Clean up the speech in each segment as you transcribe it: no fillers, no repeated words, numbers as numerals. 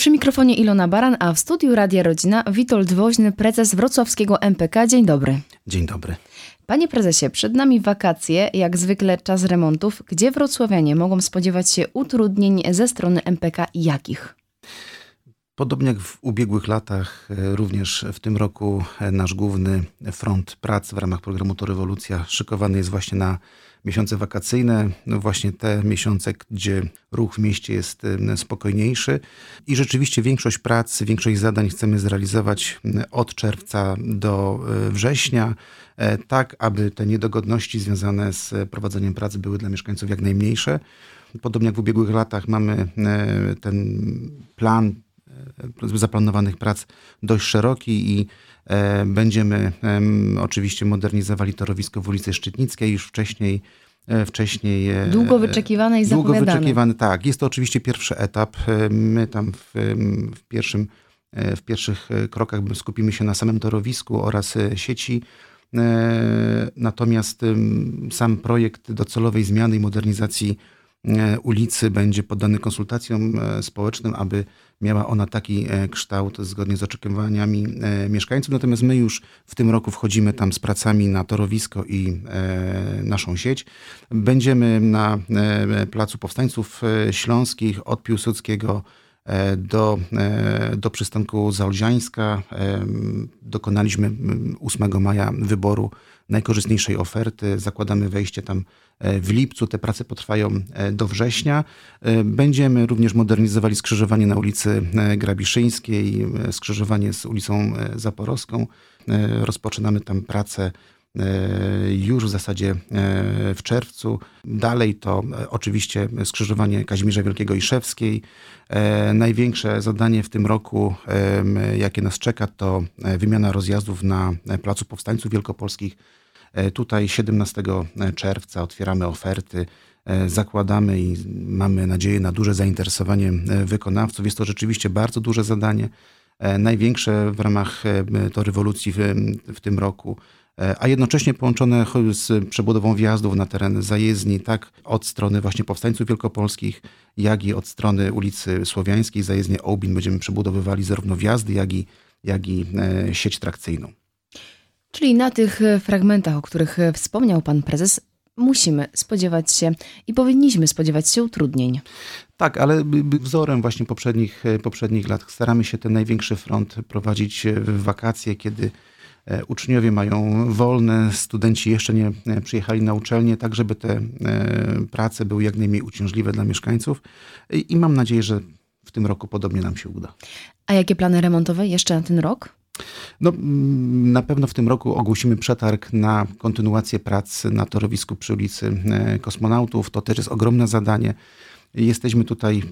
Przy mikrofonie Ilona Baran, a w studiu Radia Rodzina Witold Woźny, prezes wrocławskiego MPK. Dzień dobry. Dzień dobry. Panie prezesie, przed nami wakacje, jak zwykle czas remontów. Gdzie wrocławianie mogą spodziewać się utrudnień ze strony MPK i jakich? Podobnie jak w ubiegłych latach, również w tym roku nasz główny front prac w ramach programu To Rewolucja szykowany jest właśnie na miesiące wakacyjne. No właśnie te miesiące, gdzie ruch w mieście jest spokojniejszy i rzeczywiście większość prac, większość zadań chcemy zrealizować od czerwca do września, tak aby te niedogodności związane z prowadzeniem pracy były dla mieszkańców jak najmniejsze. Podobnie jak w ubiegłych latach mamy ten plan zaplanowanych prac dość szeroki i będziemy oczywiście modernizowali torowisko w ulicy Szczytnickiej już wcześniej. Długo wyczekiwane i zapowiadane. Długo wyczekiwane, tak. Jest to oczywiście pierwszy etap. My tam w pierwszych krokach skupimy się na samym torowisku oraz sieci. Natomiast sam projekt docelowej zmiany i modernizacji ulicy będzie poddany konsultacjom społecznym, aby miała ona taki kształt zgodnie z oczekiwaniami mieszkańców. Natomiast my już w tym roku wchodzimy tam z pracami na torowisko i naszą sieć. Będziemy na Placu Powstańców Śląskich od Piłsudskiego do przystanku Zaolziańska. Dokonaliśmy 8 maja wyboru najkorzystniejszej oferty. Zakładamy wejście tam w lipcu. Te prace potrwają do września. Będziemy również modernizowali skrzyżowanie na ulicy Grabiszyńskiej, skrzyżowanie z ulicą Zaporowską. Rozpoczynamy tam pracę już w zasadzie w czerwcu. Dalej to oczywiście skrzyżowanie Kazimierza Wielkiego i Szewskiej. Największe zadanie w tym roku, jakie nas czeka, to wymiana rozjazdów na Placu Powstańców Wielkopolskich. Tutaj 17 czerwca otwieramy oferty, zakładamy i mamy nadzieję na duże zainteresowanie wykonawców. Jest to rzeczywiście bardzo duże zadanie, największe w ramach To Rewolucji w tym roku, a jednocześnie połączone z przebudową wjazdów na teren zajezdni, tak od strony właśnie Powstańców Wielkopolskich, jak i od strony ulicy Słowiańskiej, zajezdnię Ołbin. Będziemy przebudowywali zarówno wjazdy, jak i sieć trakcyjną. Czyli na tych fragmentach, o których wspomniał pan prezes, musimy spodziewać się i powinniśmy spodziewać się utrudnień. Tak, ale wzorem właśnie poprzednich lat staramy się ten największy front prowadzić w wakacje, kiedy uczniowie mają wolne, studenci jeszcze nie przyjechali na uczelnię, tak żeby te prace były jak najmniej uciążliwe dla mieszkańców i mam nadzieję, że w tym roku podobnie nam się uda. A jakie plany remontowe jeszcze na ten rok? No, na pewno w tym roku ogłosimy przetarg na kontynuację prac na torowisku przy ulicy Kosmonautów. To też jest ogromne zadanie. Jesteśmy tutaj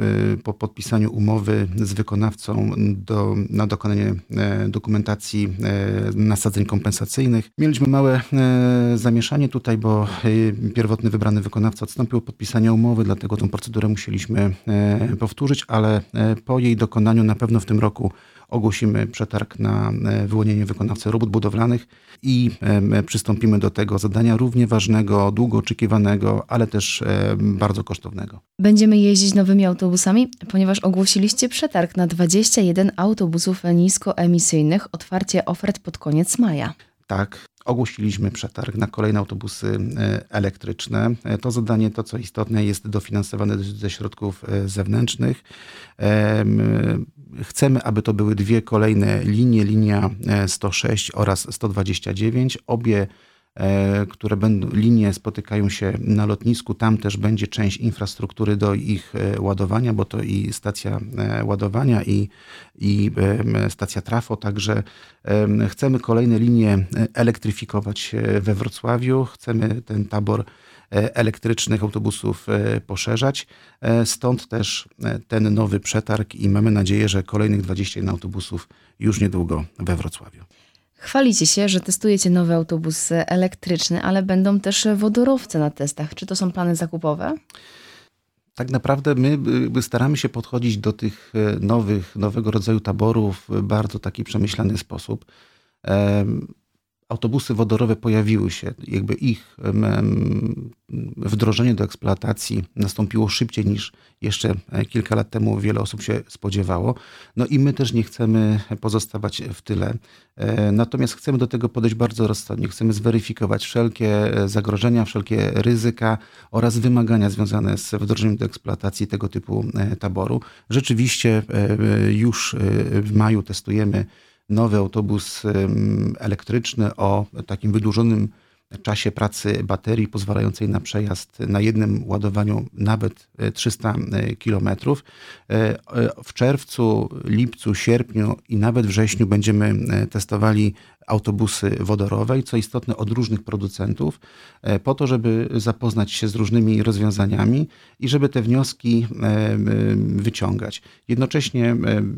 po podpisaniu umowy z wykonawcą na dokonanie dokumentacji nasadzeń kompensacyjnych. Mieliśmy małe zamieszanie tutaj, bo pierwotny wybrany wykonawca odstąpił od podpisania umowy, dlatego tą procedurę musieliśmy powtórzyć, ale po jej dokonaniu na pewno w tym roku ogłosimy przetarg na wyłonienie wykonawcy robót budowlanych i przystąpimy do tego zadania równie ważnego, długo oczekiwanego, ale też bardzo kosztownego. Będziemy jeździć nowymi autobusami, ponieważ ogłosiliście przetarg na 21 autobusów niskoemisyjnych, otwarcie ofert pod koniec maja. Tak, ogłosiliśmy przetarg na kolejne autobusy elektryczne. To zadanie, to co istotne, jest dofinansowane ze środków zewnętrznych. Chcemy, aby to były dwie kolejne linie, linia 106 oraz 129. Obie, które linie spotykają się na lotnisku, tam też będzie część infrastruktury do ich ładowania, bo to i stacja ładowania i stacja trafo, także chcemy kolejne linie elektryfikować we Wrocławiu, chcemy ten tabor elektrycznych autobusów poszerzać. Stąd też ten nowy przetarg i mamy nadzieję, że kolejnych 21 autobusów już niedługo we Wrocławiu. Chwalicie się, że testujecie nowe autobusy elektryczne, ale będą też wodorowce na testach. Czy to są plany zakupowe? Tak naprawdę my staramy się podchodzić do tych nowego rodzaju taborów w bardzo taki przemyślany sposób. autobusy wodorowe pojawiły się, jakby ich wdrożenie do eksploatacji nastąpiło szybciej niż jeszcze kilka lat temu wiele osób się spodziewało. No i my też nie chcemy pozostawać w tyle. Natomiast chcemy do tego podejść bardzo rozsądnie. Chcemy zweryfikować wszelkie zagrożenia, wszelkie ryzyka oraz wymagania związane z wdrożeniem do eksploatacji tego typu taboru. Rzeczywiście już w maju testujemy nowy autobus elektryczny o takim wydłużonym czasie pracy baterii pozwalającej na przejazd na jednym ładowaniu nawet 300 km. W czerwcu, lipcu, sierpniu i nawet wrześniu będziemy testowali autobusy wodorowe i co istotne od różnych producentów po to, żeby zapoznać się z różnymi rozwiązaniami i żeby te wnioski wyciągać. Jednocześnie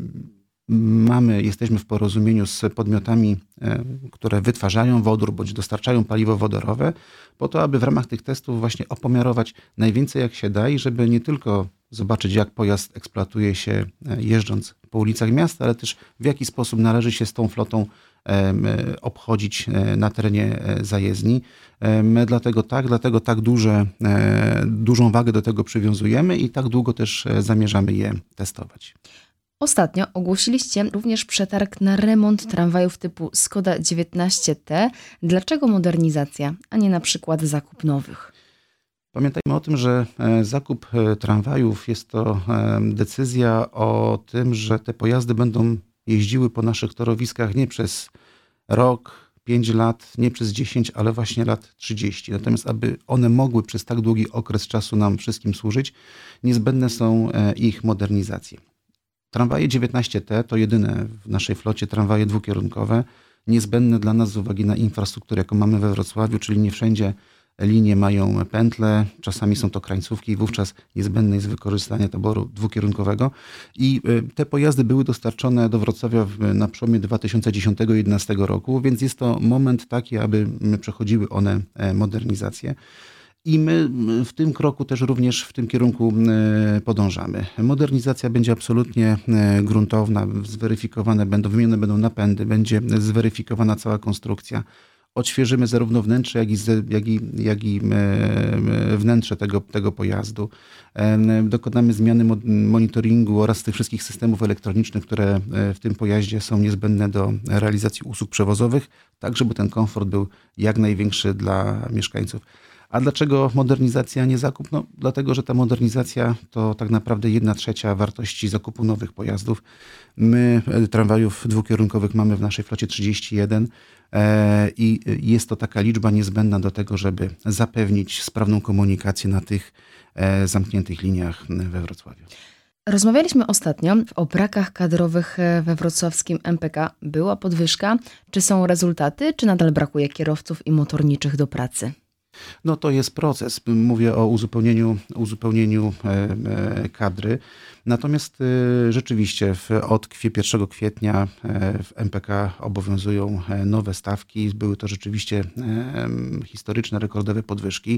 jesteśmy w porozumieniu z podmiotami, które wytwarzają wodór bądź dostarczają paliwo wodorowe, po to, aby w ramach tych testów właśnie opomiarować najwięcej jak się da i żeby nie tylko zobaczyć, jak pojazd eksploatuje się jeżdżąc po ulicach miasta, ale też w jaki sposób należy się z tą flotą obchodzić na terenie zajezdni. Dlatego tak dużą wagę do tego przywiązujemy i tak długo też zamierzamy je testować. Ostatnio ogłosiliście również przetarg na remont tramwajów typu Skoda 19T. Dlaczego modernizacja, a nie na przykład zakup nowych? Pamiętajmy o tym, że zakup tramwajów jest to decyzja o tym, że te pojazdy będą jeździły po naszych torowiskach nie przez rok, 5 lat, nie przez 10, ale właśnie lat 30. Natomiast aby one mogły przez tak długi okres czasu nam wszystkim służyć, niezbędne są ich modernizacje. Tramwaje 19T to jedyne w naszej flocie tramwaje dwukierunkowe, niezbędne dla nas z uwagi na infrastrukturę, jaką mamy we Wrocławiu, czyli nie wszędzie linie mają pętle, czasami są to krańcówki i wówczas niezbędne jest wykorzystanie taboru dwukierunkowego. I te pojazdy były dostarczone do Wrocławia na przełomie 2010 i 2011 roku, więc jest to moment taki, aby przechodziły one modernizację. I my w tym kroku też również w tym kierunku podążamy. Modernizacja będzie absolutnie gruntowna, wymienione będą napędy, będzie zweryfikowana cała konstrukcja. Odświeżymy zarówno wnętrze, jak i wnętrze tego pojazdu. Dokonamy zmiany monitoringu oraz tych wszystkich systemów elektronicznych, które w tym pojaździe są niezbędne do realizacji usług przewozowych, tak żeby ten komfort był jak największy dla mieszkańców. A dlaczego modernizacja, a nie zakup? No, dlatego, że ta modernizacja to tak naprawdę 1/3 wartości zakupu nowych pojazdów. My tramwajów dwukierunkowych mamy w naszej flocie 31 i jest to taka liczba niezbędna do tego, żeby zapewnić sprawną komunikację na tych zamkniętych liniach we Wrocławiu. Rozmawialiśmy ostatnio o brakach kadrowych we wrocławskim MPK. Była podwyżka? Czy są rezultaty, czy nadal brakuje kierowców i motorniczych do pracy? No to jest proces. Mówię o uzupełnieniu kadry. Natomiast rzeczywiście od 1 kwietnia w MPK obowiązują nowe stawki. Były to rzeczywiście historyczne, rekordowe podwyżki.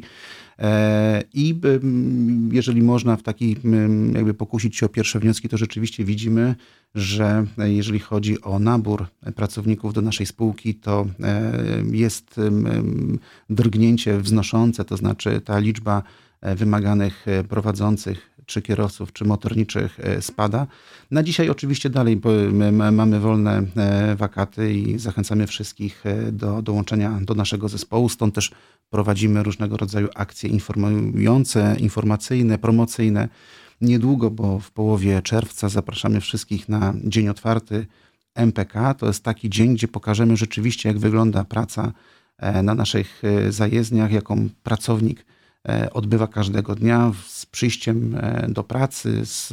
I jeżeli można jakby pokusić się o pierwsze wnioski, to rzeczywiście widzimy, że jeżeli chodzi o nabór pracowników do naszej spółki, to jest drgnięcie wznoszące, to znaczy ta liczba wymaganych prowadzących, czy kierowców, czy motorniczych spada. Na dzisiaj oczywiście dalej mamy wolne wakaty i zachęcamy wszystkich do dołączenia do naszego zespołu. Stąd też prowadzimy różnego rodzaju akcje informacyjne, promocyjne. Niedługo, bo w połowie czerwca zapraszamy wszystkich na Dzień Otwarty MPK. To jest taki dzień, gdzie pokażemy rzeczywiście, jak wygląda praca na naszych zajezdniach, jaką pracownik odbywa każdego dnia z przyjściem do pracy, z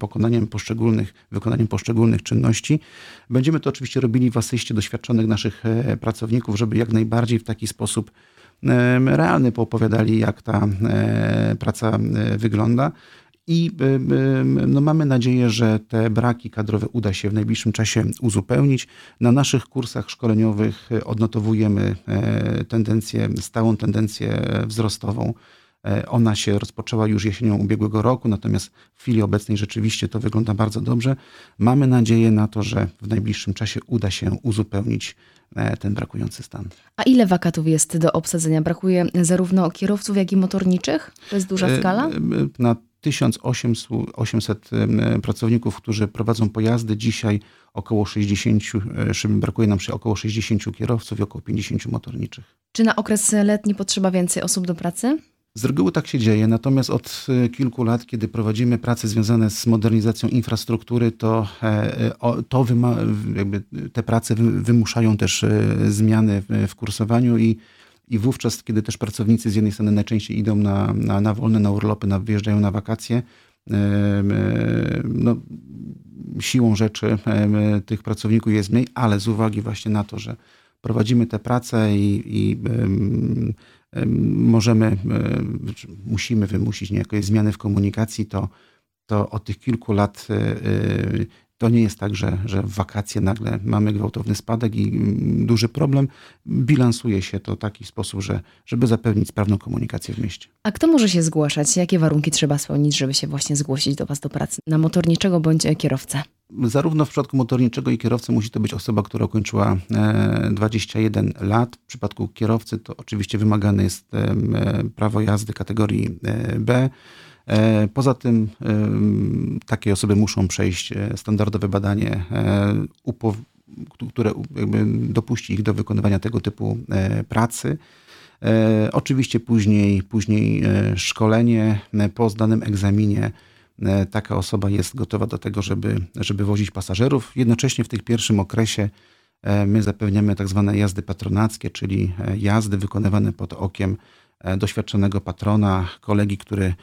wykonaniem poszczególnych czynności. Będziemy to oczywiście robili w asyście doświadczonych naszych pracowników, żeby jak najbardziej w taki sposób realny poopowiadali, jak ta praca wygląda. I mamy nadzieję, że te braki kadrowe uda się w najbliższym czasie uzupełnić. Na naszych kursach szkoleniowych odnotowujemy stałą tendencję wzrostową Ona się rozpoczęła już jesienią ubiegłego roku, natomiast w chwili obecnej rzeczywiście to wygląda bardzo dobrze. Mamy nadzieję na to, że w najbliższym czasie uda się uzupełnić ten brakujący stan. A ile wakatów jest do obsadzenia? Brakuje zarówno kierowców, jak i motorniczych? To jest duża skala? Na 1800 pracowników, którzy prowadzą pojazdy, dzisiaj około 60, brakuje nam około 60 kierowców i około 50 motorniczych. Czy na okres letni potrzeba więcej osób do pracy? Z reguły tak się dzieje, natomiast od kilku lat, kiedy prowadzimy prace związane z modernizacją infrastruktury, te prace wymuszają też zmiany w kursowaniu i wówczas, kiedy też pracownicy z jednej strony najczęściej idą na wolne, na urlopy, wyjeżdżają na wakacje, siłą rzeczy tych pracowników jest mniej, ale z uwagi właśnie na to, że prowadzimy te prace i musimy wymusić niejakie zmiany w komunikacji, to od tych kilku lat to nie jest tak, że w wakacje nagle mamy gwałtowny spadek i duży problem. Bilansuje się to w taki sposób, żeby zapewnić sprawną komunikację w mieście. A kto może się zgłaszać? Jakie warunki trzeba spełnić, żeby się właśnie zgłosić do Was do pracy? Na motorniczego bądź kierowcę? Zarówno w przypadku motorniczego i kierowcy musi to być osoba, która ukończyła 21 lat. W przypadku kierowcy to oczywiście wymagane jest prawo jazdy kategorii B. Poza tym takie osoby muszą przejść standardowe badanie, które dopuści ich do wykonywania tego typu pracy. Oczywiście później szkolenie. Po zdanym egzaminie taka osoba jest gotowa do tego, żeby wozić pasażerów. Jednocześnie w tym pierwszym okresie my zapewniamy tak zwane jazdy patronackie, czyli jazdy wykonywane pod okiem doświadczonego patrona, kolegi, który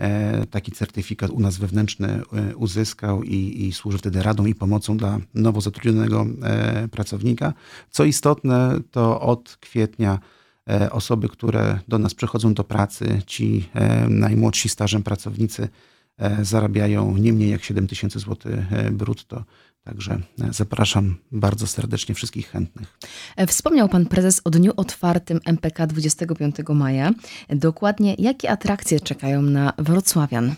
taki certyfikat u nas wewnętrzny uzyskał i służy wtedy radą i pomocą dla nowo zatrudnionego pracownika. Co istotne, to od kwietnia osoby, które do nas przychodzą do pracy, ci najmłodsi stażem pracownicy zarabiają nie mniej jak 7 000 zł brutto. Także zapraszam bardzo serdecznie wszystkich chętnych. Wspomniał Pan Prezes o dniu otwartym MPK 25 maja. Dokładnie jakie atrakcje czekają na wrocławian?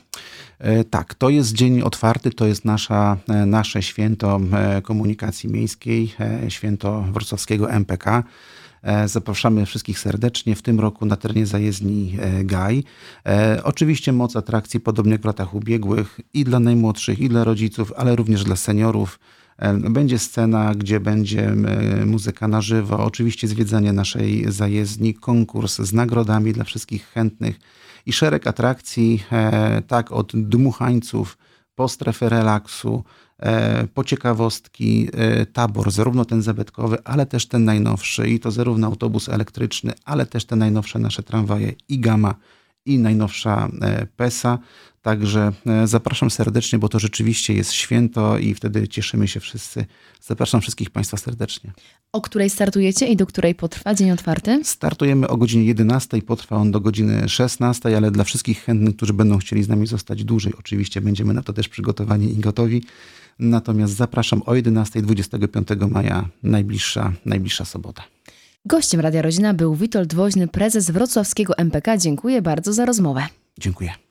Tak, to jest dzień otwarty, to jest nasze święto komunikacji miejskiej, święto wrocławskiego MPK. Zapraszamy wszystkich serdecznie, w tym roku na terenie zajezdni Gaj. Oczywiście moc atrakcji, podobnie jak w latach ubiegłych, i dla najmłodszych, i dla rodziców, ale również dla seniorów. Będzie scena, gdzie będzie muzyka na żywo, oczywiście zwiedzanie naszej zajezdni, konkurs z nagrodami dla wszystkich chętnych i szereg atrakcji, tak od dmuchańców po strefę relaksu, po ciekawostki, tabor, zarówno ten zabytkowy, ale też ten najnowszy i to zarówno autobus elektryczny, ale też te najnowsze nasze tramwaje i Gama i najnowsza PESA. Także zapraszam serdecznie, bo to rzeczywiście jest święto i wtedy cieszymy się wszyscy. Zapraszam wszystkich Państwa serdecznie. O której startujecie i do której potrwa dzień otwarty? Startujemy o godzinie 11, potrwa on do godziny 16, ale dla wszystkich chętnych, którzy będą chcieli z nami zostać dłużej, oczywiście będziemy na to też przygotowani i gotowi. Natomiast zapraszam o 11, 25 maja, najbliższa sobota. Gościem Radia Rodzina był Witold Woźny, prezes wrocławskiego MPK. Dziękuję bardzo za rozmowę. Dziękuję.